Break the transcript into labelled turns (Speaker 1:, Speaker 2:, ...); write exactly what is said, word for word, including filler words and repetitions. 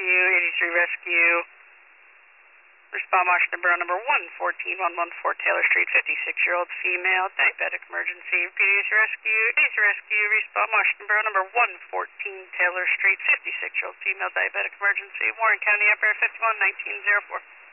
Speaker 1: Rescue, eighty-three Rescue. Respond Washington Borough number one fourteen one one four Taylor Street, fifty-six-year-old female, diabetic emergency. Repeat, eighty-three Rescue, eighty-three Rescue. Respond Washington Borough number one fourteen Taylor Street, fifty-six-year-old female, diabetic emergency. Warren County, operator fifty-one nineteen oh four.